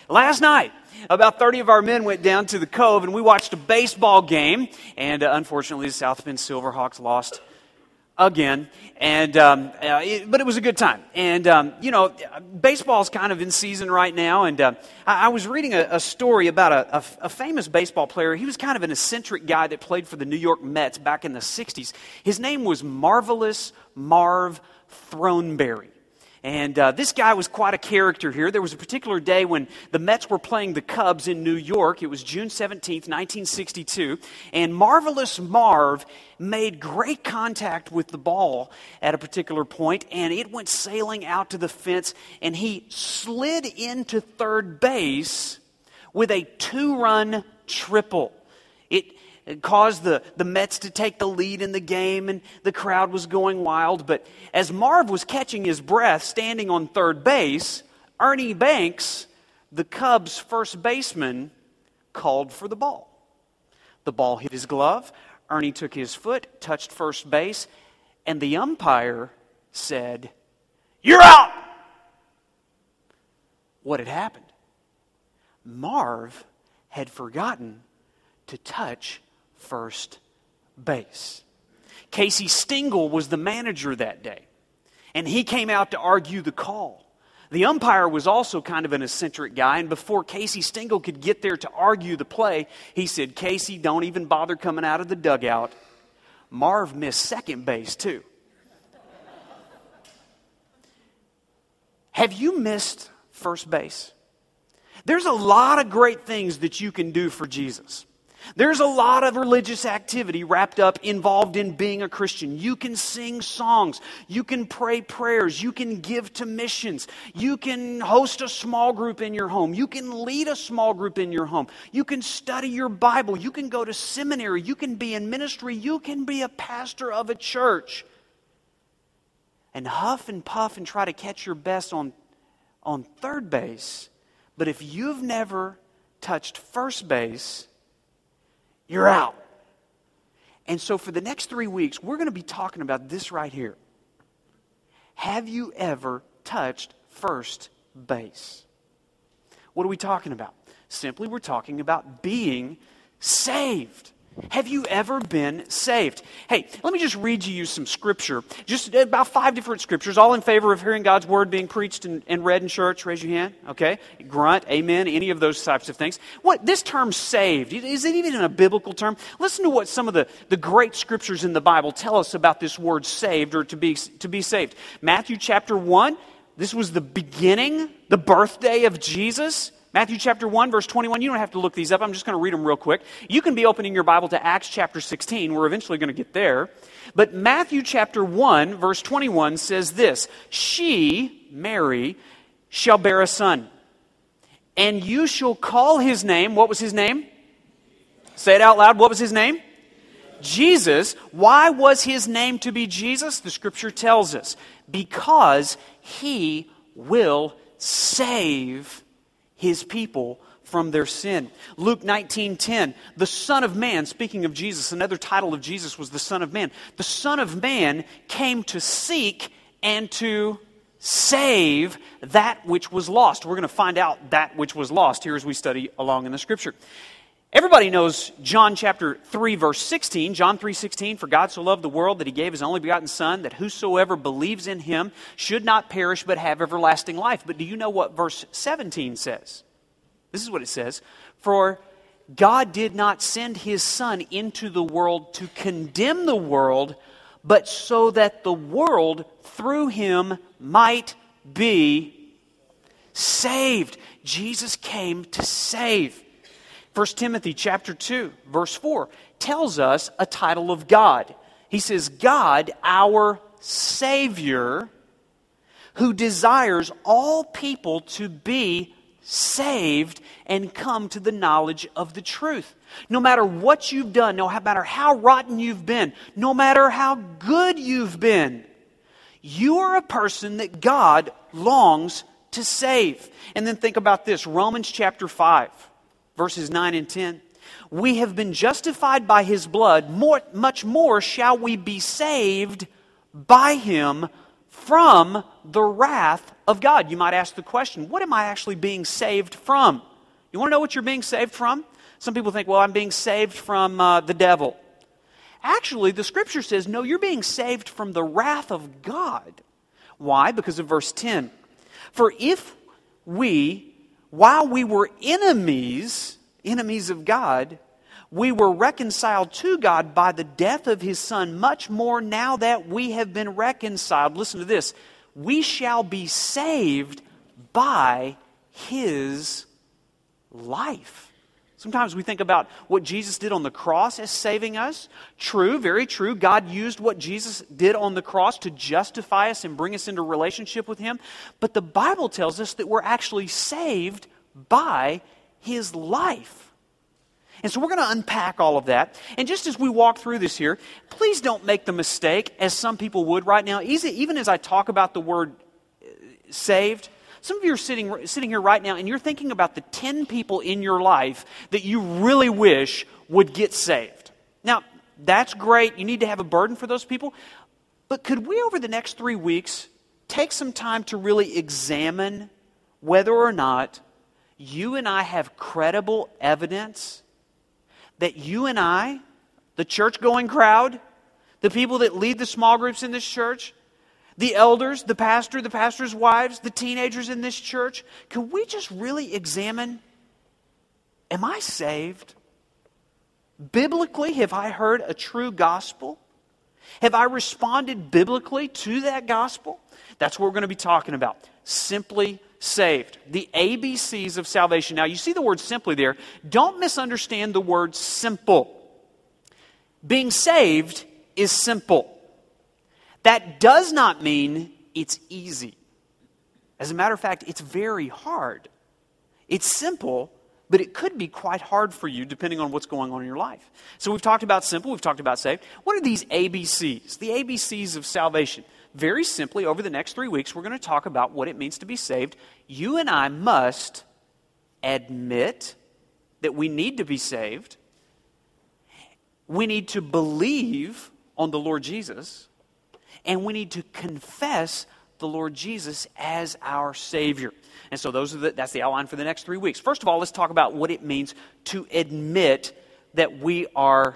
Last night, about 30 of our men went down to the Cove and we watched a baseball game. And unfortunately, the South Bend Silverhawks lost again. But it was a good time. And, baseball's kind of in season right now. And I was reading a story about a famous baseball player. He was kind of an eccentric guy that played for the New York Mets back in the 60s. His name was Marvelous Marv Throneberry. And this guy was quite a character here. There was a particular day when the Mets were playing the Cubs in New York. It was June 17th, 1962. And Marvelous Marv made great contact with the ball at a particular point, and it went sailing out to the fence, and he slid into third base with a 2-run triple. It caused the Mets to take the lead in the game, and the crowd was going wild. But as Marv was catching his breath standing on third base, Ernie Banks, the Cubs' first baseman, called for the ball. The ball hit his glove. Ernie took his foot, touched first base, and the umpire said, "You're out!" What had happened? Marv had forgotten to touch first base. Casey Stengel was the manager that day, and he came out to argue the call. The umpire was also kind of an eccentric guy, and before Casey Stengel could get there to argue the play, he said, "Casey, don't even bother coming out of the dugout." Marv missed second base too. Have you missed first base? There's a lot of great things that you can do for Jesus. There's a lot of religious activity wrapped up, involved in being a Christian. You can sing songs. You can pray prayers. You can give to missions. You can host a small group in your home. You can lead a small group in your home. You can study your Bible. You can go to seminary. You can be in ministry. You can be a pastor of a church. And huff and puff and try to catch your best on third base. But if you've never touched first base, you're out. And so for the next 3 weeks, we're going to be talking about this right here. Have you ever touched first base? What are we talking about? Simply, we're talking about being saved. Have you ever been saved? Hey, let me just read you some scripture. Just about 5 different scriptures, all in favor of hearing God's word being preached and read in church. Raise your hand. Okay. Grunt. Amen. Any of those types of things. What this term saved, is it even a biblical term? Listen to what some of the great scriptures in the Bible tell us about this word saved, or to be saved. Matthew chapter 1, this was the beginning, the birthday of Jesus. Matthew chapter 1, verse 21. You don't have to look these up. I'm just going to read them real quick. You can be opening your Bible to Acts chapter 16. We're eventually going to get there. But Matthew chapter 1, verse 21 says this: "She, Mary, shall bear a son, and you shall call his name." What was his name? Say it out loud. What was his name? Jesus. Why was his name to be Jesus? The scripture tells us, because he will save his people from their sin. Luke 19:10, the Son of Man, speaking of Jesus, another title of Jesus was the Son of Man. The Son of Man came to seek and to save that which was lost. We're going to find out that which was lost here as we study along in the scripture. Everybody knows John chapter 3, verse 16. John 3:16, "For God so loved the world that he gave his only begotten Son, that whosoever believes in him should not perish but have everlasting life." But do you know what verse 17 says? This is what it says: "For God did not send his Son into the world to condemn the world, but so that the world through him might be saved." Jesus came to save. 1 Timothy chapter 2, verse 4 tells us a title of God. He says, "God, our Savior, who desires all people to be saved and come to the knowledge of the truth." No matter what you've done, no matter how rotten you've been, no matter how good you've been, you are a person that God longs to save. And then think about this, Romans chapter 5. Verses 9 and 10. "We have been justified by his blood, much more shall we be saved by him from the wrath of God. You might ask the question, what am I actually being saved from? You want to know what you're being saved from? Some people think, well, I'm being saved from the devil. Actually, the Scripture says, no, you're being saved from the wrath of God. Why? Because of verse 10. For if we, while we were enemies of God, we were reconciled to God by the death of His Son, much more now that we have been reconciled. Listen to this. We shall be saved by His life. Sometimes we think about what Jesus did on the cross as saving us. True, very true. God used what Jesus did on the cross to justify us and bring us into relationship with Him. But the Bible tells us that we're actually saved by His life. And so we're going to unpack all of that. And just as we walk through this here, please don't make the mistake, as some people would right now, even as I talk about the word saved. Some of you are sitting here right now and you're thinking about the 10 people in your life that you really wish would get saved. Now, that's great. You need to have a burden for those people. But could we, over the next 3 weeks, take some time to really examine whether or not you and I have credible evidence that you and I, the church-going crowd, the people that lead the small groups in this church, the elders, the pastor, the pastor's wives, the teenagers in this church, can we just really examine, am I saved? Biblically, have I heard a true gospel? Have I responded biblically to that gospel? That's what we're going to be talking about. Simply saved. The ABCs of salvation. Now, you see the word simply there. Don't misunderstand the word simple. Being saved is simple. That does not mean it's easy. As a matter of fact, it's very hard. It's simple, but it could be quite hard for you depending on what's going on in your life. So we've talked about simple, we've talked about saved. What are these ABCs? The ABCs of salvation. Very simply, over the next 3 weeks, we're going to talk about what it means to be saved. You and I must admit that we need to be saved. We need to believe on the Lord Jesus. And we need to confess the Lord Jesus as our Savior. And so that's the outline for the next 3 weeks. First of all, let's talk about what it means to admit that we are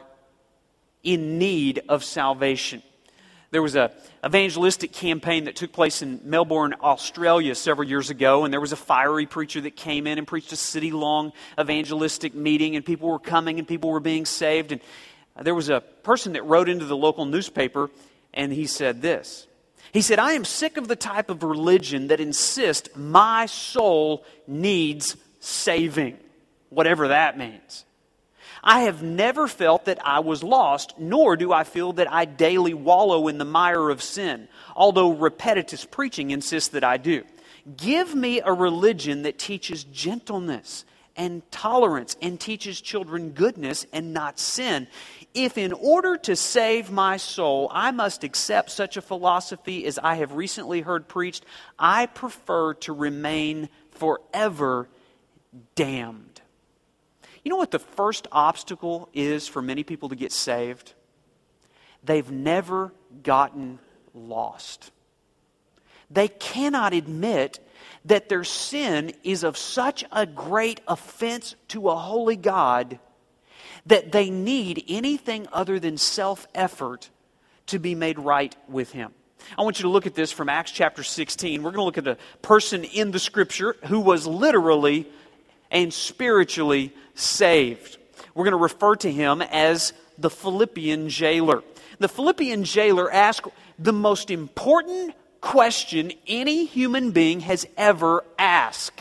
in need of salvation. There was an evangelistic campaign that took place in Melbourne, Australia several years ago, and there was a fiery preacher that came in and preached a city-long evangelistic meeting, and people were coming and people were being saved. And there was a person that wrote into the local newspaper, and he said this. He said, I am sick of the type of religion that insists my soul needs saving, whatever that means. I have never felt that I was lost, nor do I feel that I daily wallow in the mire of sin, although repetitious preaching insists that I do. Give me a religion that teaches gentleness and tolerance and teaches children goodness and not sin. If in order to save my soul, I must accept such a philosophy as I have recently heard preached, I prefer to remain forever damned. You know what the first obstacle is for many people to get saved? They've never gotten lost. They cannot admit that their sin is of such a great offense to a holy God that they need anything other than self-effort to be made right with Him. I want you to look at this from Acts chapter 16. We're going to look at a person in the Scripture who was literally and spiritually saved. We're going to refer to him as the Philippian jailer. The Philippian jailer asked the most important question any human being has ever asked.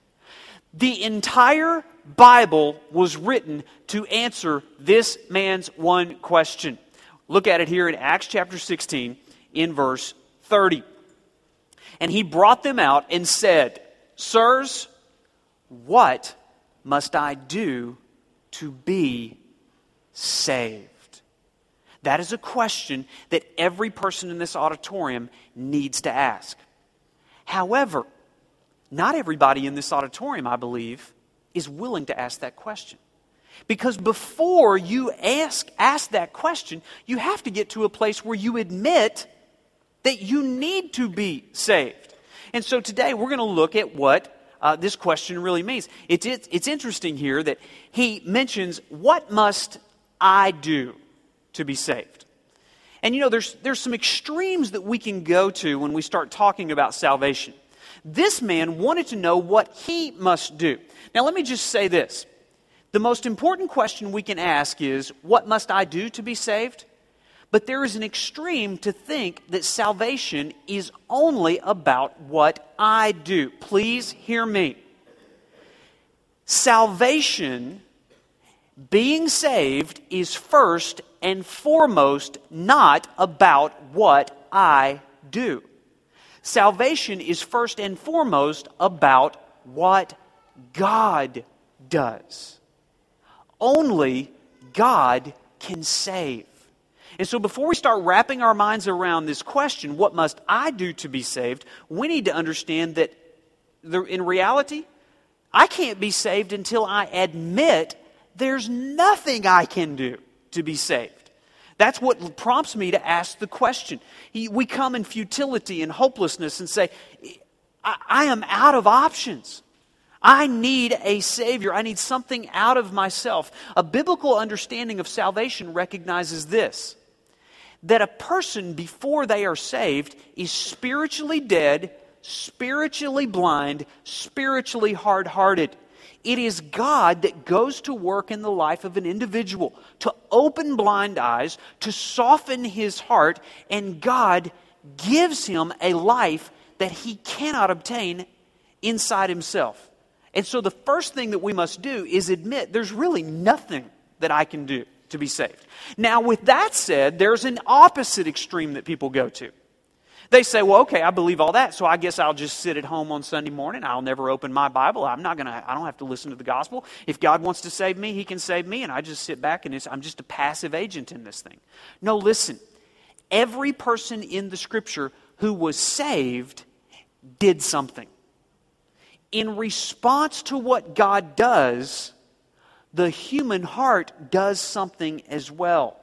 The entire Bible was written to answer this man's one question. Look at it here in Acts chapter 16 in verse 30. And he brought them out and said, Sirs, what must I do to be saved? That is a question that every person in this auditorium needs to ask. However, not everybody in this auditorium, I believe, is willing to ask that question. Because before you ask that question, you have to get to a place where you admit that you need to be saved. And so today we're going to look at what this question really means. It's interesting here that he mentions, what must I do to be saved? And you know, there's some extremes that we can go to when we start talking about salvation. This man wanted to know what he must do. Now let me just say this. The most important question we can ask is, what must I do to be saved? But there is an extreme to think that salvation is only about what I do. Please hear me. Salvation, being saved, is first and foremost not about what I do. Salvation is first and foremost about what God does. Only God can save. And so before we start wrapping our minds around this question, what must I do to be saved, we need to understand that in reality, I can't be saved until I admit there's nothing I can do to be saved. That's what prompts me to ask the question. We come in futility and hopelessness and say, I am out of options. I need a Savior. I need something out of myself. A biblical understanding of salvation recognizes this, that a person before they are saved is spiritually dead, spiritually blind, spiritually hard-hearted. It is God that goes to work in the life of an individual to open blind eyes, to soften his heart, and God gives him a life that he cannot obtain inside himself. And so the first thing that we must do is admit there's really nothing that I can do to be saved. Now, with that said, there's an opposite extreme that people go to. They say, well, okay, I believe all that, so I guess I'll just sit at home on Sunday morning. I'll never open my Bible. I don't have to listen to the gospel. If God wants to save me, he can save me, and I just sit back and I'm just a passive agent in this thing. No, listen. Every person in the Scripture who was saved did something. In response to what God does, the human heart does something as well.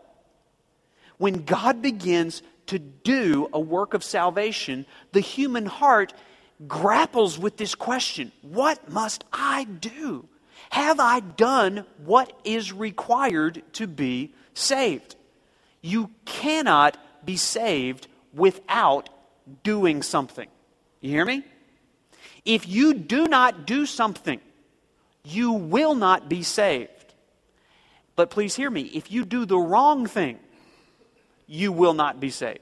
When God begins to do a work of salvation, the human heart grapples with this question: what must I do? Have I done what is required to be saved? You cannot be saved without doing something. You hear me? If you do not do something, you will not be saved. But please hear me, if you do the wrong thing, you will not be saved.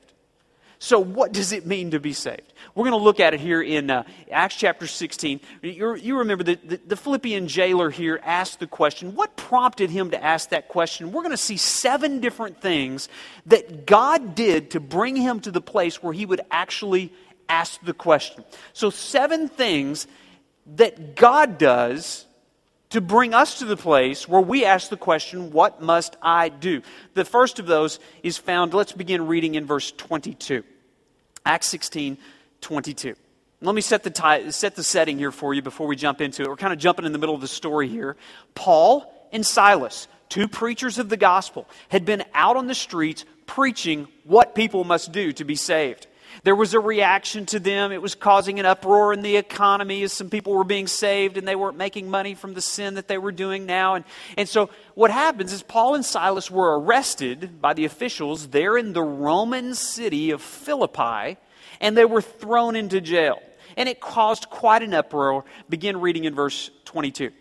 So what does it mean to be saved? We're going to look at it here in Acts chapter 16. You remember the Philippian jailer here asked the question. What prompted him to ask that question? We're going to see 7 different things that God did to bring him to the place where he would actually ask the question. So 7 things that God does to bring us to the place where we ask the question, what must I do? The first of those is found, let's begin reading in verse 22. Acts 16, 22. Let me set the setting here for you before we jump into it. We're kind of jumping in the middle of the story here. Paul and Silas, 2 preachers of the gospel, had been out on the streets preaching what people must do to be saved. There was a reaction to them. It was causing an uproar in the economy as some people were being saved and they weren't making money from the sin that they were doing now. And so what happens is Paul and Silas were arrested by the officials there in the Roman city of Philippi, and they were thrown into jail. And it caused quite an uproar. Begin reading in verse 22.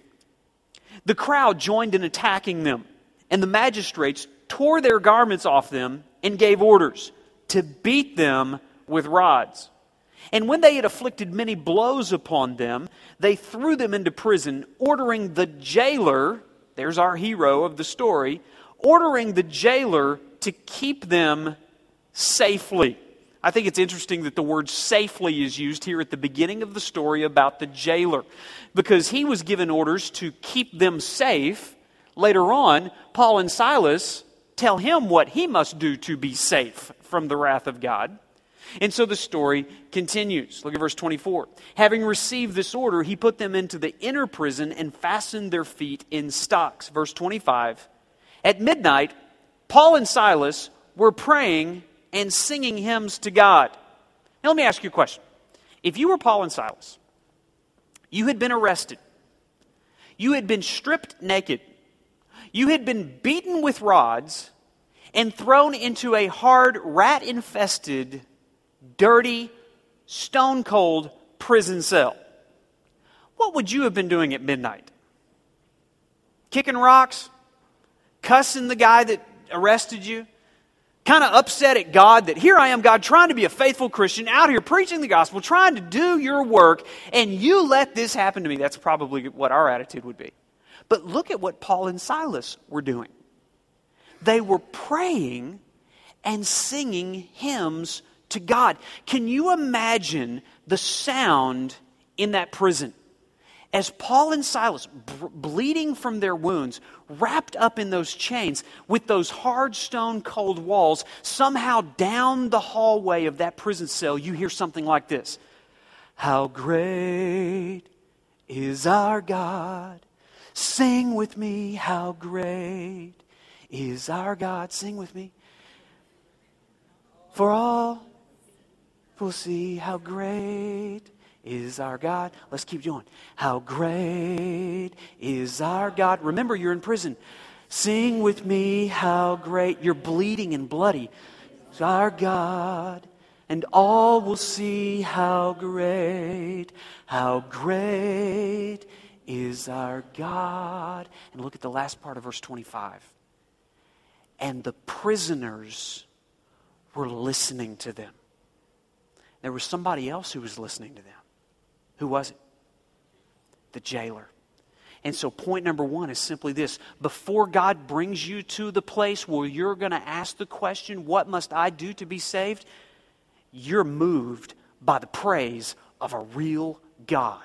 The crowd joined in attacking them, and the magistrates tore their garments off them and gave orders to beat them with rods. And when they had afflicted many blows upon them, they threw them into prison, ordering the jailer, there's our hero of the story, ordering the jailer to keep them safely. I think it's interesting that the word safely is used here at the beginning of the story about the jailer, because he was given orders to keep them safe. Later on, Paul and Silas tell him what he must do to be safe from the wrath of God. And so the story continues. Look at verse 24. Having received this order, he put them into the inner prison and fastened their feet in stocks. Verse 25. At midnight, Paul and Silas were praying and singing hymns to God. Now let me ask you a question. If you were Paul and Silas, you had been arrested, you had been stripped naked, you had been beaten with rods, and thrown into a hard, rat-infested, dirty, stone-cold prison cell, what would you have been doing at midnight? Kicking rocks? Cussing the guy that arrested you? Kind of upset at God that here I am, God, trying to be a faithful Christian, out here preaching the gospel, trying to do your work, and you let this happen to me. That's probably what our attitude would be. But look at what Paul and Silas were doing. They were praying and singing hymns to God. Can you imagine the sound in that prison? As Paul and Silas, bleeding from their wounds, wrapped up in those chains, with those hard stone cold walls, somehow down the hallway of that prison cell, you hear something like this. How great is our God. Sing with me, how great is our God. Sing with me. For all will see how great is our God. Let's keep going. How great is our God. Remember, you're in prison. Sing with me, how great. You're bleeding and bloody. Is our God. And all will see how great is our God. And look at the last part of verse 25. And the prisoners were listening to them. There was somebody else who was listening to them. Who was it? The jailer. And so point number one is simply this. Before God brings you to the place where you're going to ask the question, what must I do to be saved? You're moved by the praise of a real God.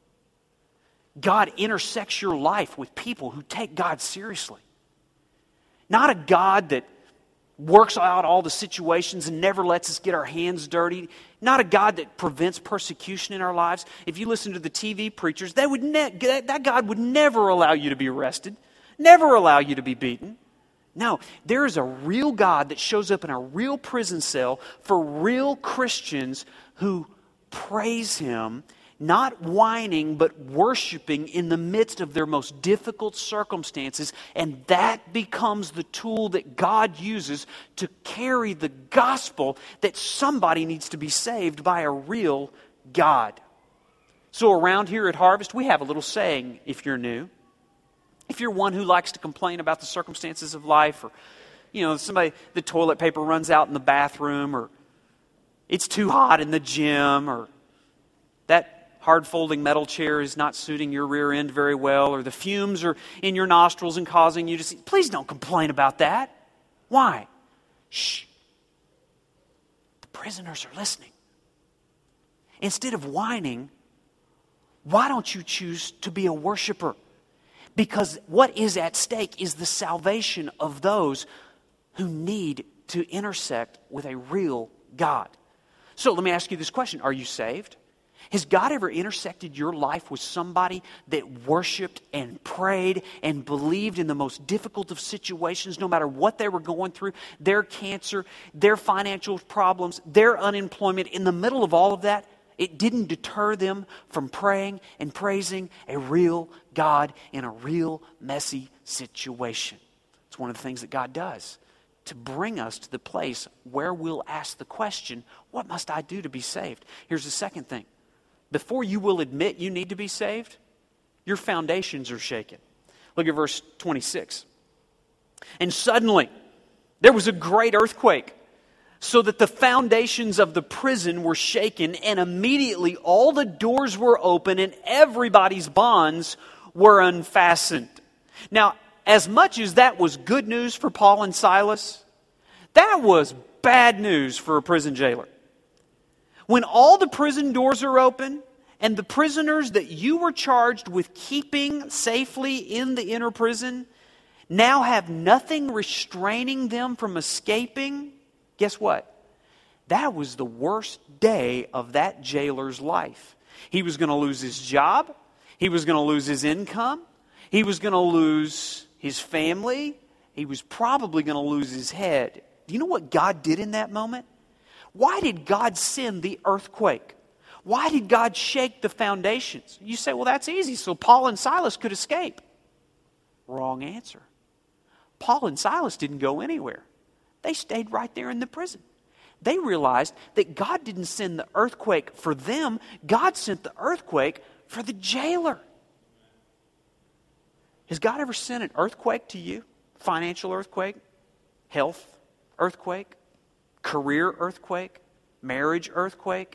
God intersects your life with people who take God seriously. Not a God that works out all the situations and never lets us get our hands dirty. Not a God that prevents persecution in our lives. If you listen to the TV preachers, that God would never allow you to be arrested, never allow you to be beaten. No, there is a real God that shows up in a real prison cell for real Christians who praise Him, not whining, but worshiping in the midst of their most difficult circumstances. And that becomes the tool that God uses to carry the gospel that somebody needs to be saved by a real God. So around here at Harvest, we have a little saying, if you're new. If you're one who likes to complain about the circumstances of life, or, the toilet paper runs out in the bathroom, or it's too hot in the gym, or that hard folding metal chair is not suiting your rear end very well, or the fumes are in your nostrils and causing you to see. Please don't complain about that. Why? Shh. The prisoners are listening. Instead of whining, why don't you choose to be a worshiper? Because what is at stake is the salvation of those who need to intersect with a real God. So let me ask you this question. Are you saved? Has God ever intersected your life with somebody that worshiped and prayed and believed in the most difficult of situations, no matter what they were going through, their cancer, their financial problems, their unemployment? In the middle of all of that, it didn't deter them from praying and praising a real God in a real messy situation. It's one of the things that God does to bring us to the place where we'll ask the question, what must I do to be saved? Here's the second thing. Before you will admit you need to be saved, your foundations are shaken. Look at verse 26. And suddenly, there was a great earthquake, so that the foundations of the prison were shaken, and immediately all the doors were open and everybody's bonds were unfastened. Now, as much as that was good news for Paul and Silas, that was bad news for a prison jailer. When all the prison doors are open and the prisoners that you were charged with keeping safely in the inner prison now have nothing restraining them from escaping, guess what? That was the worst day of that jailer's life. He was going to lose his job. He was going to lose his income. He was going to lose his family. He was probably going to lose his head. Do you know what God did in that moment? Why did God send the earthquake? Why did God shake the foundations? You say, well, that's easy, so Paul and Silas could escape. Wrong answer. Paul and Silas didn't go anywhere. They stayed right there in the prison. They realized that God didn't send the earthquake for them. God sent the earthquake for the jailer. Has God ever sent an earthquake to you? Financial earthquake? Health earthquake? Career earthquake? Marriage earthquake?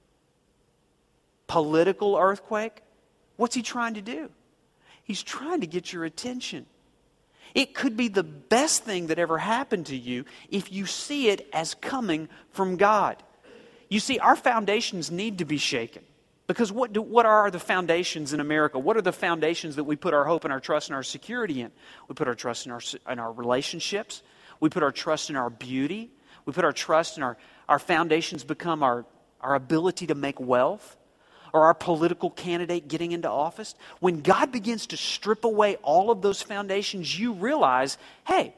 Political earthquake? What's he trying to do? He's trying to get your attention. It could be the best thing that ever happened to you if you see it as coming from God. You see, our foundations need to be shaken. Because what are the foundations in America? What are the foundations that we put our hope and our trust and our security in? We put our trust in our relationships. We put our trust in our beauty. We put our trust in our foundations become our ability to make wealth, or our political candidate getting into office. When God begins to strip away all of those foundations, you realize, hey,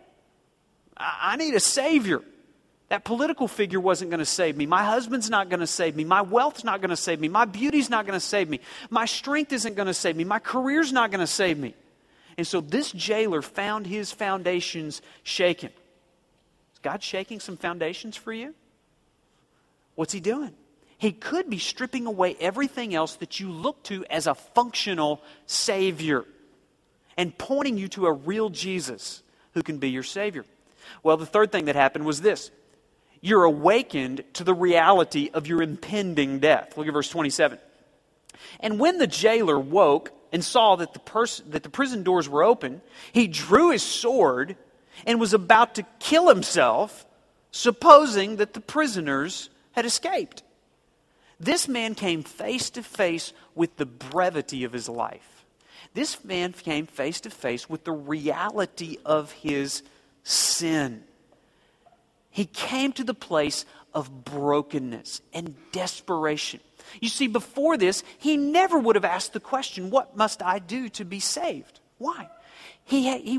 I need a Savior. That political figure wasn't going to save me. My husband's not going to save me. My wealth's not going to save me. My beauty's not going to save me. My strength isn't going to save me. My career's not going to save me. And so this jailer found his foundations shaken. Is God shaking some foundations for you? What's he doing? He could be stripping away everything else that you look to as a functional Savior and pointing you to a real Jesus who can be your Savior. Well, the third thing that happened was this. You're awakened to the reality of your impending death. Look at verse 27. And when the jailer woke and saw that the prison doors were open, he drew his sword and was about to kill himself, supposing that the prisoners had escaped. This man came face to face with the brevity of his life. This man came face to face with the reality of his sin. He came to the place of brokenness and desperation. You see, before this, he never would have asked the question, what must I do to be saved? Why? He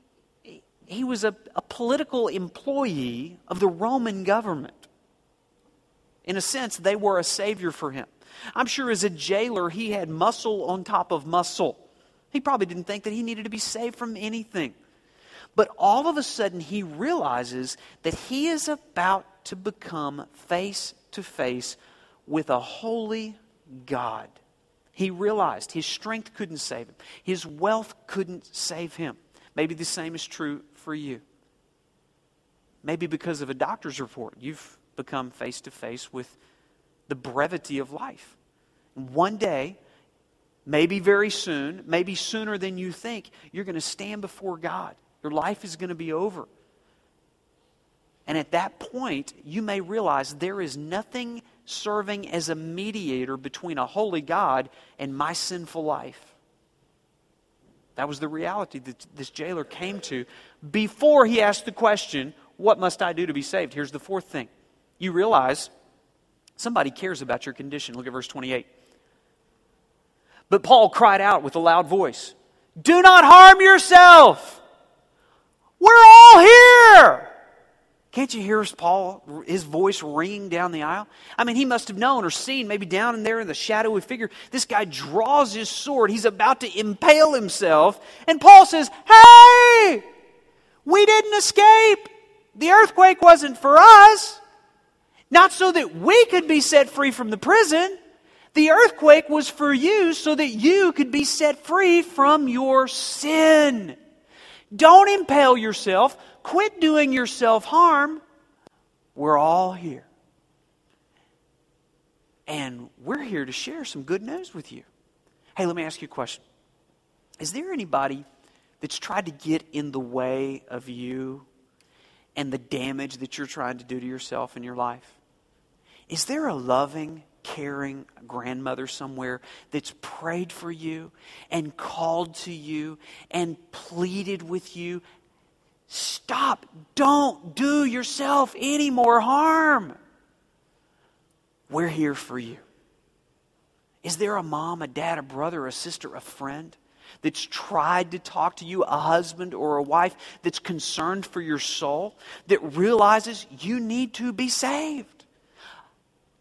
was a political employee of the Roman government. In a sense, they were a savior for him. I'm sure as a jailer, he had muscle on top of muscle. He probably didn't think that he needed to be saved from anything. But all of a sudden, he realizes that he is about to become face to face with a holy God. He realized his strength couldn't save him. His wealth couldn't save him. Maybe the same is true for you. Maybe because of a doctor's report, you've become face to face with the brevity of life. And one day, maybe very soon, maybe sooner than you think, you're going to stand before God. Your life is going to be over. And at that point, you may realize there is nothing serving as a mediator between a holy God and my sinful life. That was the reality that this jailer came to before he asked the question, what must I do to be saved? Here's the fourth thing. You realize somebody cares about your condition. Look at verse 28. But Paul cried out with a loud voice, do not harm yourself. We're all here. Can't you hear his voice ringing down the aisle? I mean, he must have known or seen, maybe down in there in the shadowy figure, this guy draws his sword. He's about to impale himself. And Paul says, hey, we didn't escape. The earthquake wasn't for us. Not so that we could be set free from the prison. The earthquake was for you so that you could be set free from your sin. Don't impale yourself. Quit doing yourself harm. We're all here. And we're here to share some good news with you. Hey, let me ask you a question. Is there anybody that's tried to get in the way of you and the damage that you're trying to do to yourself in your life? Is there a loving, caring grandmother somewhere that's prayed for you and called to you and pleaded with you? Stop. Don't do yourself any more harm. We're here for you. Is there a mom, a dad, a brother, a sister, a friend that's tried to talk to you, a husband or a wife that's concerned for your soul, that realizes you need to be saved?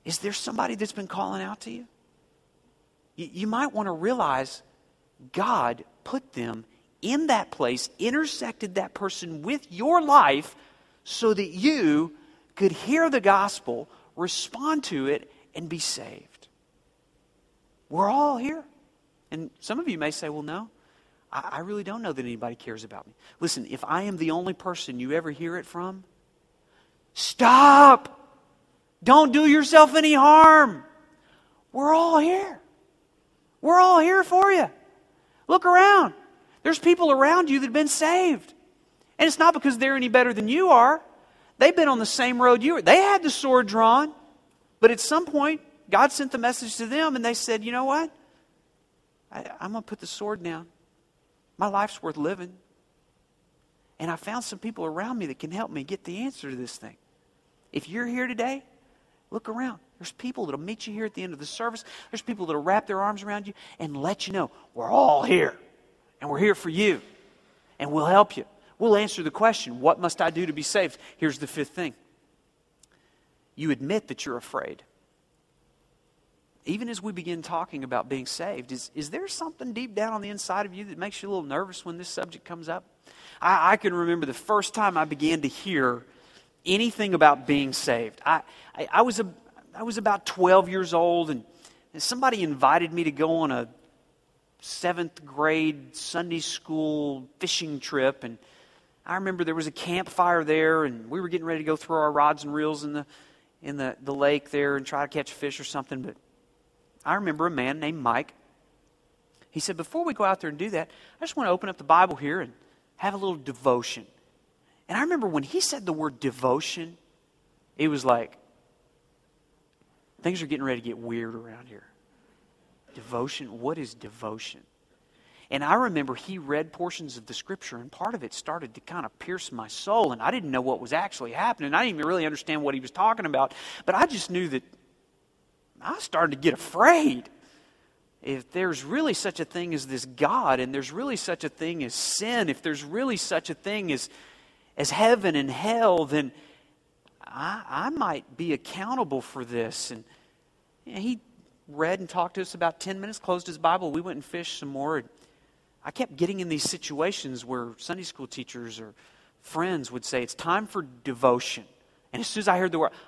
Is there somebody that's been calling out to you? You might want to realize God put them in that place, intersected that person with your life so that you could hear the gospel, respond to it, and be saved. We're all here. And some of you may say, well, no, I really don't know that anybody cares about me. Listen, if I am the only person you ever hear it from, stop! Don't do yourself any harm. We're all here. We're all here for you. Look around. There's people around you that have been saved. And it's not because they're any better than you are. They've been on the same road you are. They had the sword drawn. But at some point, God sent the message to them and they said, you know what? I'm going to put the sword down. My life's worth living. And I found some people around me that can help me get the answer to this thing. If you're here today, look around. There's people that'll meet you here at the end of the service. There's people that'll wrap their arms around you and let you know, we're all here. And we're here for you. And we'll help you. We'll answer the question, what must I do to be saved? Here's the fifth thing. You admit that you're afraid. Even as we begin talking about being saved, is there something deep down on the inside of you that makes you a little nervous when this subject comes up? I can remember the first time I began to hear anything about being saved. I was about 12 years old, and somebody invited me to go on a 7th grade Sunday school fishing trip, and I remember there was a campfire there, and we were getting ready to go throw our rods and reels in the lake there and try to catch a fish or something. But I remember a man named Mike. He said, before we go out there and do that, I just want to open up the Bible here and have a little devotion. And I remember when he said the word devotion, it was like, things are getting ready to get weird around here. Devotion? What is devotion? And I remember he read portions of the Scripture, and part of it started to kind of pierce my soul, and I didn't know what was actually happening. I didn't even really understand what he was talking about, but I just knew that I started to get afraid. If there's really such a thing as this God, and there's really such a thing as sin, if there's really such a thing as heaven and hell, then I might be accountable for this. And he read and talked to us about 10 minutes, closed his Bible, we went and fished some more. And I kept getting in these situations where Sunday school teachers or friends would say, it's time for devotion. And as soon as I heard the word,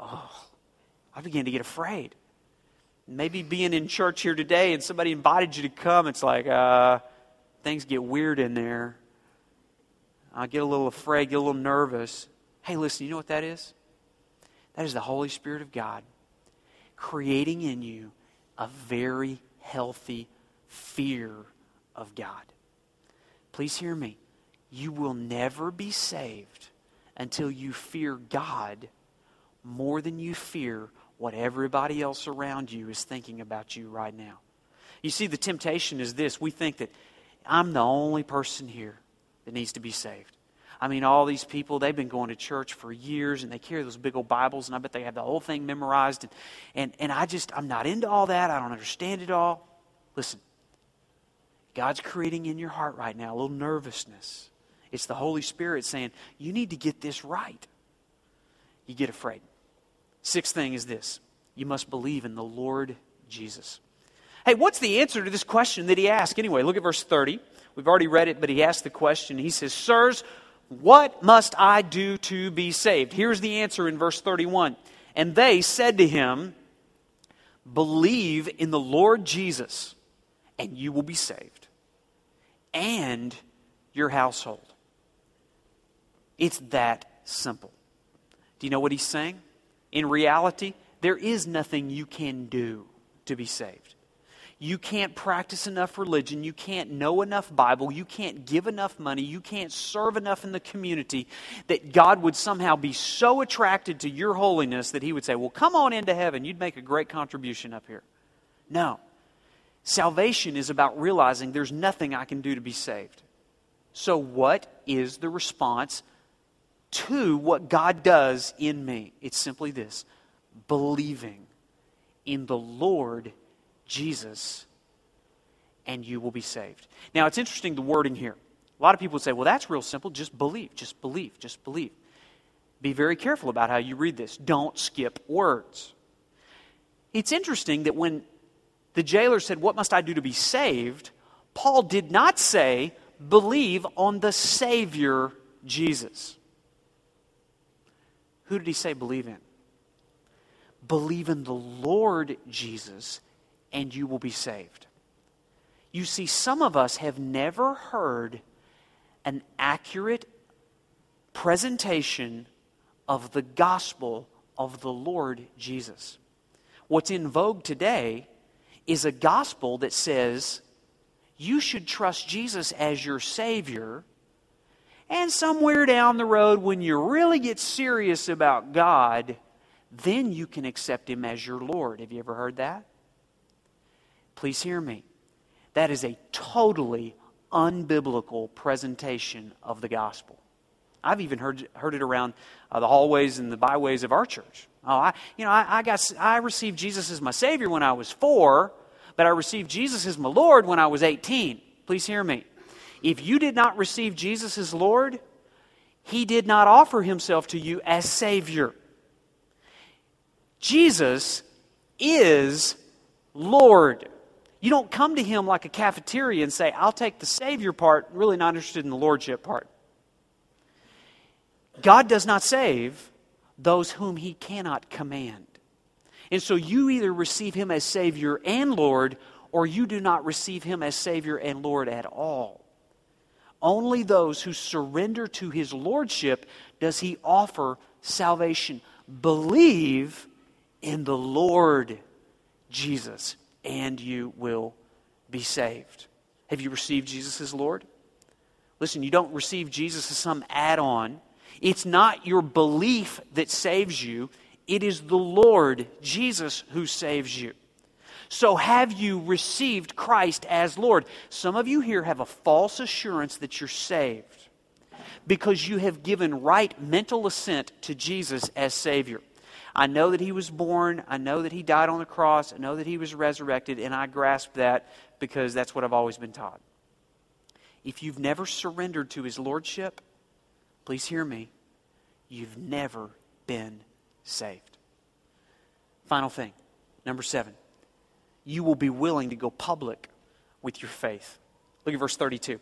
I began to get afraid. Maybe being in church here today and somebody invited you to come, it's like, things get weird in there. I get a little afraid, get a little nervous. Hey, listen, you know what that is? That is the Holy Spirit of God creating in you a very healthy fear of God. Please hear me. You will never be saved until you fear God more than you fear what everybody else around you is thinking about you right now. You see, the temptation is this. We think that I'm the only person here that needs to be saved. I mean, all these people, they've been going to church for years, and they carry those big old Bibles, and I bet they have the whole thing memorized. And I'm not into all that. I don't understand it all. Listen, God's creating in your heart right now a little nervousness. It's the Holy Spirit saying, you need to get this right. You get afraid. Sixth thing is this. You must believe in the Lord Jesus. Hey, what's the answer to this question that he asked? Anyway, look at verse 30. We've already read it, but he asked the question. He says, sirs, what must I do to be saved? Here's the answer in verse 31. And they said to him, believe in the Lord Jesus, and you will be saved, and your household. It's that simple. Do you know what he's saying? In reality, there is nothing you can do to be saved. You can't practice enough religion. You can't know enough Bible. You can't give enough money. You can't serve enough in the community that God would somehow be so attracted to your holiness that he would say, well, come on into heaven. You'd make a great contribution up here. No. Salvation is about realizing there's nothing I can do to be saved. So what is the response to what God does in me? It's simply this: believing in the Lord Jesus, and you will be saved. Now, it's interesting, the wording here. A lot of people would say, well, that's real simple. Just believe, just believe, just believe. Be very careful about how you read this. Don't skip words. It's interesting that when the jailer said, "What must I do to be saved?" Paul did not say, "Believe on the Savior Jesus." Who did he say believe in? Believe in the Lord Jesus and you will be saved. You see, some of us have never heard an accurate presentation of the gospel of the Lord Jesus. What's in vogue today is a gospel that says you should trust Jesus as your Savior, and somewhere down the road when you really get serious about God, then you can accept Him as your Lord. Have you ever heard that? Please hear me. That is a totally unbiblical presentation of the gospel. I've even heard it around the hallways and the byways of our church. I received Jesus as my Savior when I was 4, but I received Jesus as my Lord when I was 18. Please hear me. If you did not receive Jesus as Lord, He did not offer Himself to you as Savior. Jesus is Lord. You don't come to Him like a cafeteria and say, "I'll take the Savior part, really not interested in the Lordship part." God does not save those whom He cannot command. And so you either receive Him as Savior and Lord, or you do not receive Him as Savior and Lord at all. Only those who surrender to His Lordship does He offer salvation. Believe in the Lord Jesus, and you will be saved. Have you received Jesus as Lord? Listen, you don't receive Jesus as some add-on. It's not your belief that saves you. It is the Lord Jesus who saves you. So have you received Christ as Lord? Some of you here have a false assurance that you're saved because you have given right mental assent to Jesus as Savior. I know that He was born. I know that He died on the cross. I know that He was resurrected, and I grasp that because that's what I've always been taught. If you've never surrendered to His Lordship, please hear me, you've never been saved. Final thing, number 7. You will be willing to go public with your faith. Look at verse 32.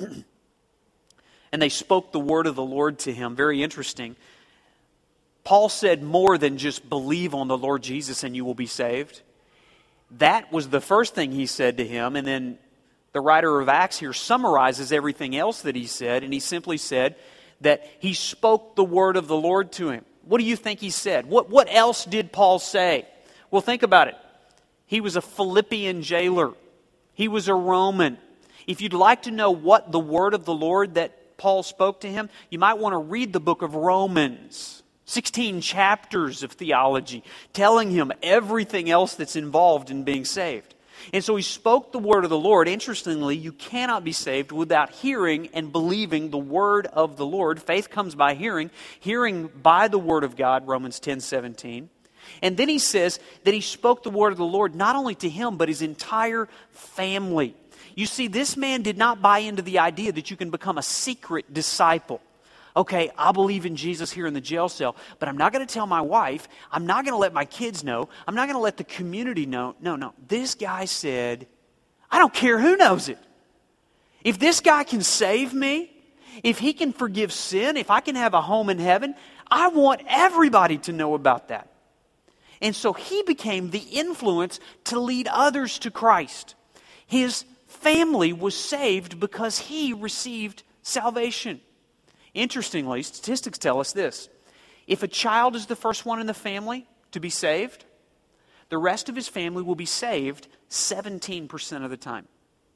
And they spoke the word of the Lord to him. Very interesting. Paul said more than just believe on the Lord Jesus and you will be saved. That was the first thing he said to him. And then the writer of Acts here summarizes everything else that he said. And he simply said that he spoke the word of the Lord to him. What do you think he said? What else did Paul say? Well, think about it. He was a Philippian jailer. He was a Roman. If you'd like to know what the word of the Lord that Paul spoke to him, you might want to read the book of Romans. 16 chapters of theology telling him everything else that's involved in being saved. And so he spoke the word of the Lord. Interestingly, you cannot be saved without hearing and believing the word of the Lord. Faith comes by hearing, hearing by the word of God, Romans 10:17. And then he says that he spoke the word of the Lord not only to him, but his entire family. You see, this man did not buy into the idea that you can become a secret disciple. Okay, I believe in Jesus here in the jail cell, but I'm not going to tell my wife. I'm not going to let my kids know. I'm not going to let the community know. No. This guy said, I don't care who knows it. If this guy can save me, if he can forgive sin, if I can have a home in heaven, I want everybody to know about that. And so he became the influence to lead others to Christ. His family was saved because he received salvation. Interestingly, statistics tell us this. If a child is the first one in the family to be saved, the rest of his family will be saved 17% of the time.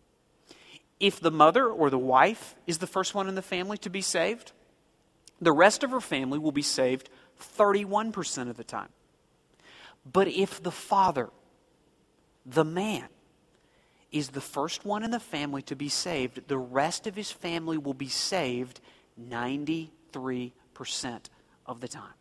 If the mother or the wife is the first one in the family to be saved, the rest of her family will be saved 31% of the time. But if the father, the man, is the first one in the family to be saved, the rest of his family will be saved 93% of the time.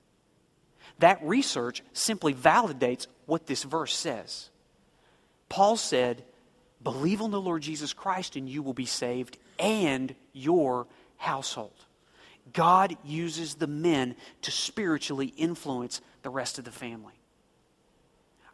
That research simply validates what this verse says. Paul said, believe on the Lord Jesus Christ and you will be saved, and your household. God uses the men to spiritually influence the rest of the family.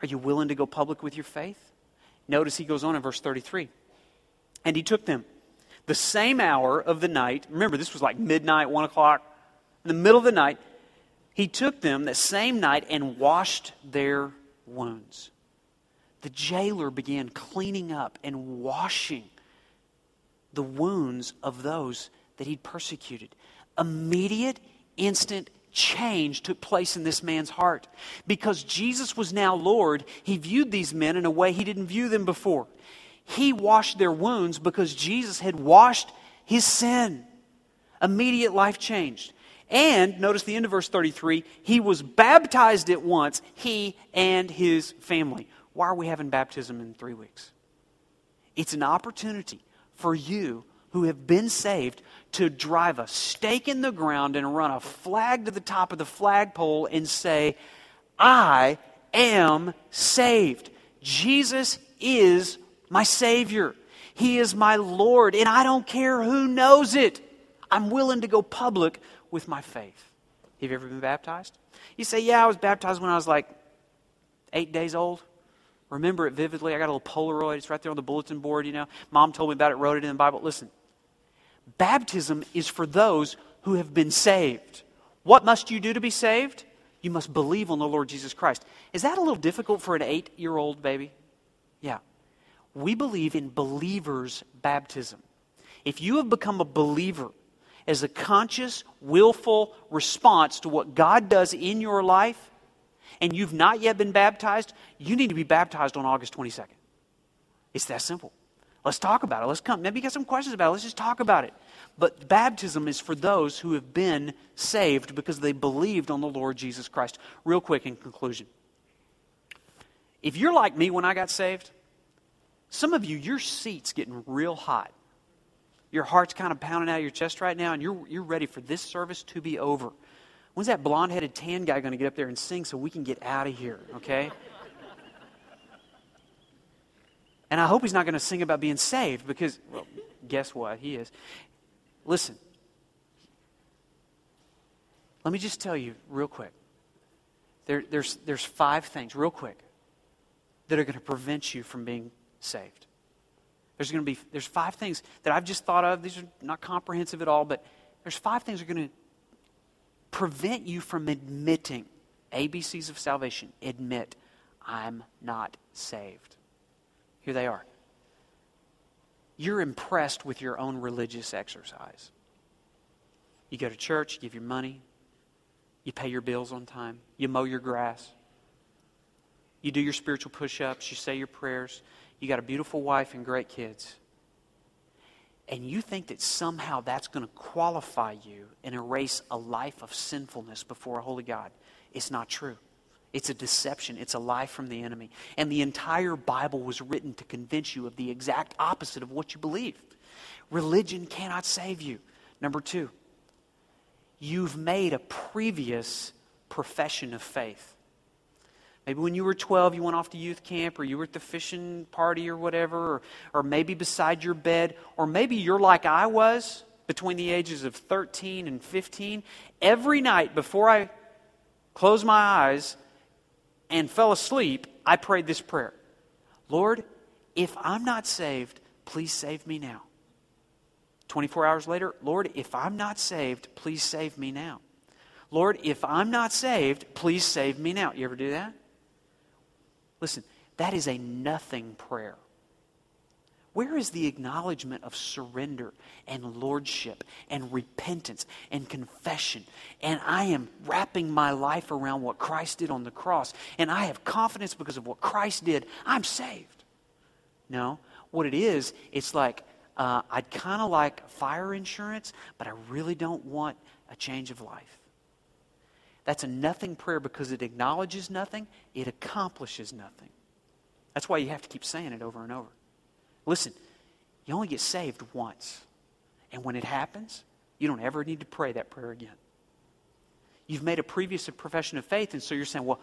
Are you willing to go public with your faith? Notice he goes on in verse 33. And he took them the same hour of the night. Remember, this was like midnight, 1 o'clock. In the middle of the night, he took them the same night and washed their wounds. The jailer began cleaning up and washing the wounds of those that he'd persecuted. Immediate, instant change took place in this man's heart. Because Jesus was now Lord, he viewed these men in a way he didn't view them before. He washed their wounds because Jesus had washed his sin. Immediate life changed. And, notice the end of verse 33, he was baptized at once, he and his family. Why are we having baptism in 3 weeks? It's an opportunity for you who have been saved to drive a stake in the ground and run a flag to the top of the flagpole and say, I am saved. Jesus is my Savior. He is my Lord, and I don't care who knows it. I'm willing to go public with my faith. Have you ever been baptized? You say, yeah, I was baptized when I was like 8 days old. Remember it vividly. I got a little Polaroid. It's right there on the bulletin board, Mom told me about it, wrote it in the Bible. Listen, baptism is for those who have been saved. What must you do to be saved? You must believe on the Lord Jesus Christ. Is that a little difficult for an 8-year-old baby? Yeah. We believe in believers' baptism. If you have become a believer as a conscious, willful response to what God does in your life, and you've not yet been baptized, you need to be baptized on August 22nd. It's that simple. Let's talk about it. Let's come. Maybe you got some questions about it. Let's just talk about it. But baptism is for those who have been saved because they believed on the Lord Jesus Christ. Real quick in conclusion. If you're like me when I got saved, some of you, your seat's getting real hot. Your heart's kind of pounding out of your chest right now, and you're ready for this service to be over. When's that blonde-headed tan guy going to get up there and sing so we can get out of here, okay? And I hope he's not going to sing about being saved because, well, guess what? He is. Listen. Let me just tell you real quick. There's 5 things, real quick, that are going to prevent you from being saved. There's 5 things that I've just thought of. These are not comprehensive at all, but there's 5 things that are going to prevent you from admitting ABCs of salvation. Admit, I'm not saved. Here they are. You're impressed with your own religious exercise. You go to church, you give your money, you pay your bills on time, you mow your grass, you do your spiritual push-ups, you say your prayers, you got a beautiful wife and great kids. And you think that somehow that's going to qualify you and erase a life of sinfulness before a holy God. It's not true. It's a deception. It's a lie from the enemy. And the entire Bible was written to convince you of the exact opposite of what you believe. Religion cannot save you. Number 2, you've made a previous profession of faith. Maybe when you were 12, you went off to youth camp, or you were at the fishing party or whatever, or maybe beside your bed, or maybe you're like I was between the ages of 13 and 15. Every night before I closed my eyes and fell asleep, I prayed this prayer. Lord, if I'm not saved, please save me now. 24 hours later, Lord, if I'm not saved, please save me now. Lord, if I'm not saved, please save me now. You ever do that? Listen, that is a nothing prayer. Where is the acknowledgement of surrender and lordship and repentance and confession? And I am wrapping my life around what Christ did on the cross. And I have confidence because of what Christ did. I'm saved. No, what it is, it's like, I'd kind of like fire insurance, but I really don't want a change of life. That's a nothing prayer because it acknowledges nothing, it accomplishes nothing. That's why you have to keep saying it over and over. Listen, you only get saved once. And when it happens, you don't ever need to pray that prayer again. You've made a previous profession of faith, and so you're saying, well,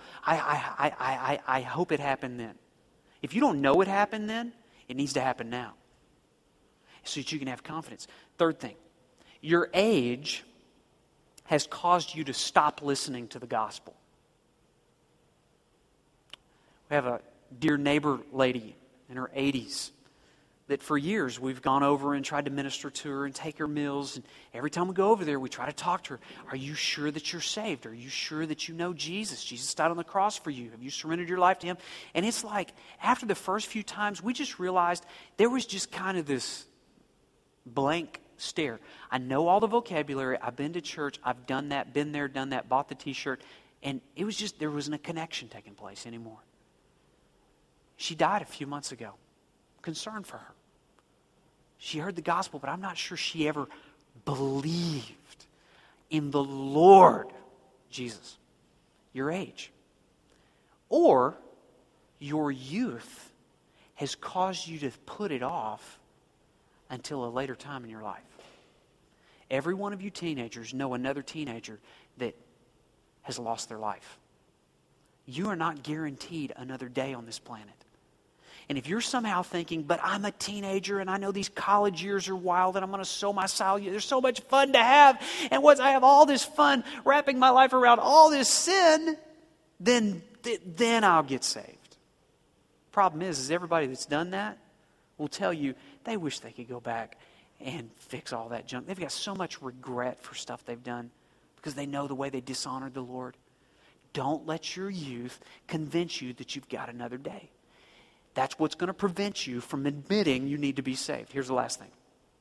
I hope it happened then. If you don't know it happened then, it needs to happen now, so that you can have confidence. 3rd thing, your age has caused you to stop listening to the gospel. We have a dear neighbor lady in her 80s that for years we've gone over and tried to minister to her and take her meals. And every time we go over there, we try to talk to her. Are you sure that you're saved? Are you sure that you know Jesus? Jesus died on the cross for you. Have you surrendered your life to Him? And it's like, after the first few times, we just realized there was just kind of this blank stare. I know all the vocabulary. I've been to church. I've done that, been there, done that, bought the t-shirt. And it was just, there wasn't a connection taking place anymore. She died a few months ago. Concerned for her. She heard the gospel, but I'm not sure she ever believed in the Lord Jesus. Your age. Or your youth has caused you to put it off until a later time in your life. Every one of you teenagers know another teenager that has lost their life. You are not guaranteed another day on this planet. And if you're somehow thinking, but I'm a teenager and I know these college years are wild and I'm going to sow my salary, there's so much fun to have, and once I have all this fun wrapping my life around all this sin, then I'll get saved. Problem is everybody that's done that will tell you they wish they could go back and fix all that junk. They've got so much regret for stuff they've done because they know the way they dishonored the Lord. Don't let your youth convince you that you've got another day. That's what's going to prevent you from admitting you need to be saved. Here's the last thing.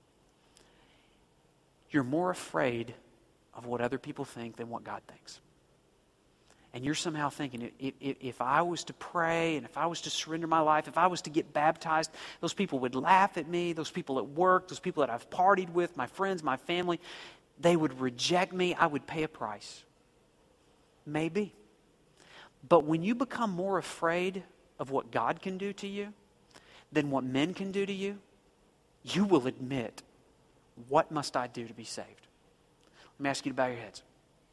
You're more afraid of what other people think than what God thinks. And you're somehow thinking, if I was to pray and if I was to surrender my life, if I was to get baptized, those people would laugh at me, those people at work, those people that I've partied with, my friends, my family, they would reject me. I would pay a price. Maybe. But when you become more afraid of what God can do to you than what men can do to you, you will admit, what must I do to be saved? Let me ask you to bow your heads.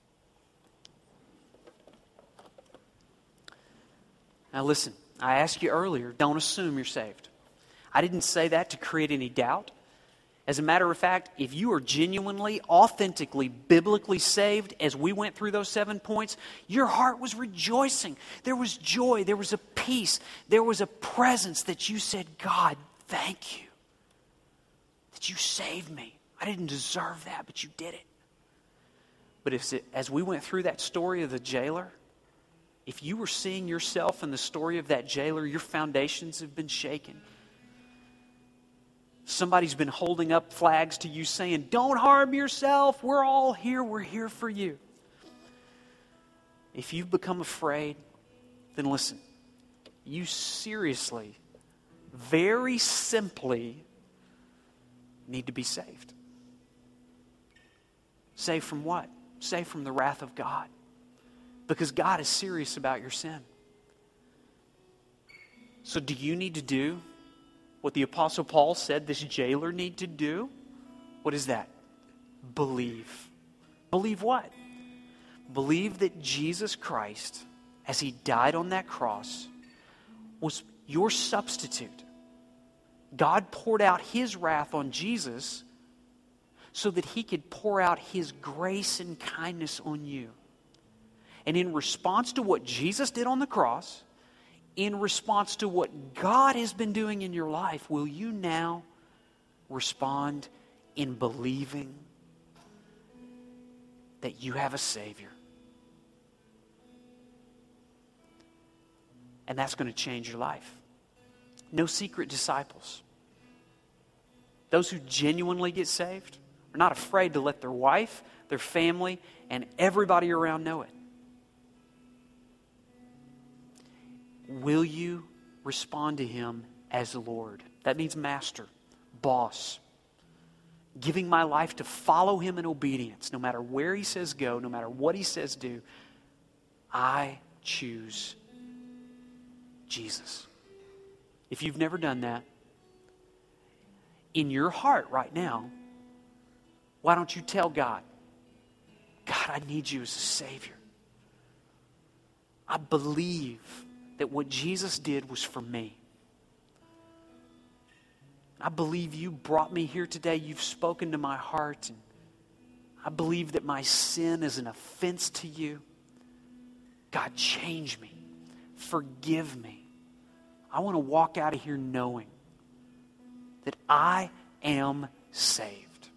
Now listen, I asked you earlier, don't assume you're saved. I didn't say that to create any doubt. As a matter of fact, if you are genuinely, authentically, biblically saved, as we went through those 7 points, your heart was rejoicing. There was joy. There was a peace. There was a presence that you said, God, thank you that you saved me. I didn't deserve that, but you did it. But as we went through that story of the jailer, if you were seeing yourself in the story of that jailer, your foundations have been shaken. Somebody's been holding up flags to you saying, don't harm yourself. We're all here. We're here for you. If you've become afraid, then listen. You seriously, very simply need to be saved. Saved from what? Saved from the wrath of God. Because God is serious about your sin. So do you need to do what the Apostle Paul said this jailer need to do? What is that? Believe. Believe what? Believe that Jesus Christ, as He died on that cross, was your substitute. God poured out His wrath on Jesus so that He could pour out His grace and kindness on you. And in response to what Jesus did on the cross, in response to what God has been doing in your life, will you now respond in believing that you have a Savior? And that's going to change your life. No secret disciples. Those who genuinely get saved are not afraid to let their wife, their family, and everybody around know it. Will you respond to Him as Lord? That means master, boss. Giving my life to follow Him in obedience. No matter where He says go, no matter what He says do, I choose Jesus. If you've never done that, in your heart right now, why don't you tell God, God, I need you as a Savior. I believe that what Jesus did was for me. I believe you brought me here today. You've spoken to my heart. And I believe that my sin is an offense to you. God, change me. Forgive me. I want to walk out of here knowing that I am saved.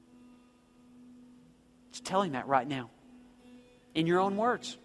Just tell Him that right now, in your own words.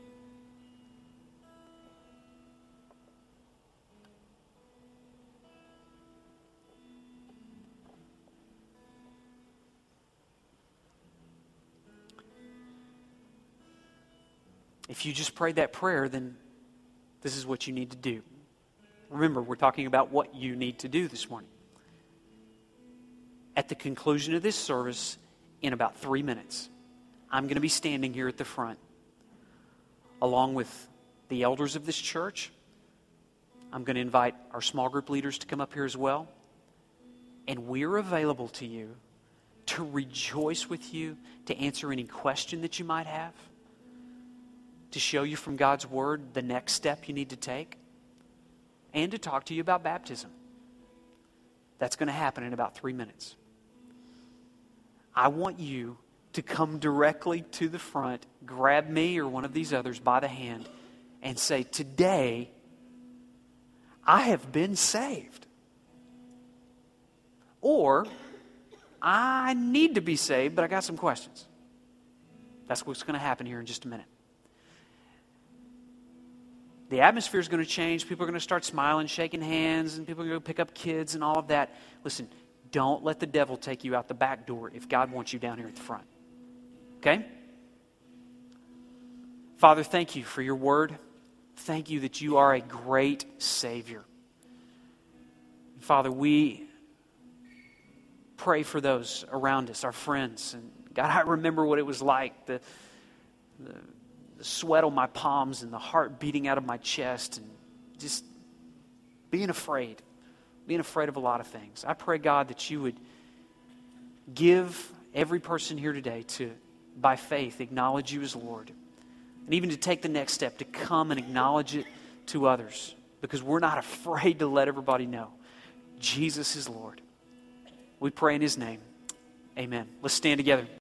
If you just prayed that prayer, then this is what you need to do. Remember, we're talking about what you need to do this morning. At the conclusion of this service, in about 3 minutes, I'm going to be standing here at the front, along with the elders of this church. I'm going to invite our small group leaders to come up here as well. And we're available to you to rejoice with you, to answer any question that you might have, to show you from God's Word the next step you need to take, and to talk to you about baptism. That's going to happen in about 3 minutes. I want you to come directly to the front, grab me or one of these others by the hand, and say, today, I have been saved. Or, I need to be saved, but I got some questions. That's what's going to happen here in just a minute. The atmosphere is going to change. People are going to start smiling, shaking hands, and people are going to pick up kids and all of that. Listen, don't let the devil take you out the back door if God wants you down here at the front. Okay? Father, thank you for your word. Thank you that you are a great Savior. Father, we pray for those around us, our friends. And God, I remember what it was like, the sweat on my palms and the heart beating out of my chest and just being afraid of a lot of things. I pray, God, that you would give every person here today to, by faith, acknowledge you as Lord. And even to take the next step, to come and acknowledge it to others. Because we're not afraid to let everybody know Jesus is Lord. We pray in His name. Amen. Let's stand together.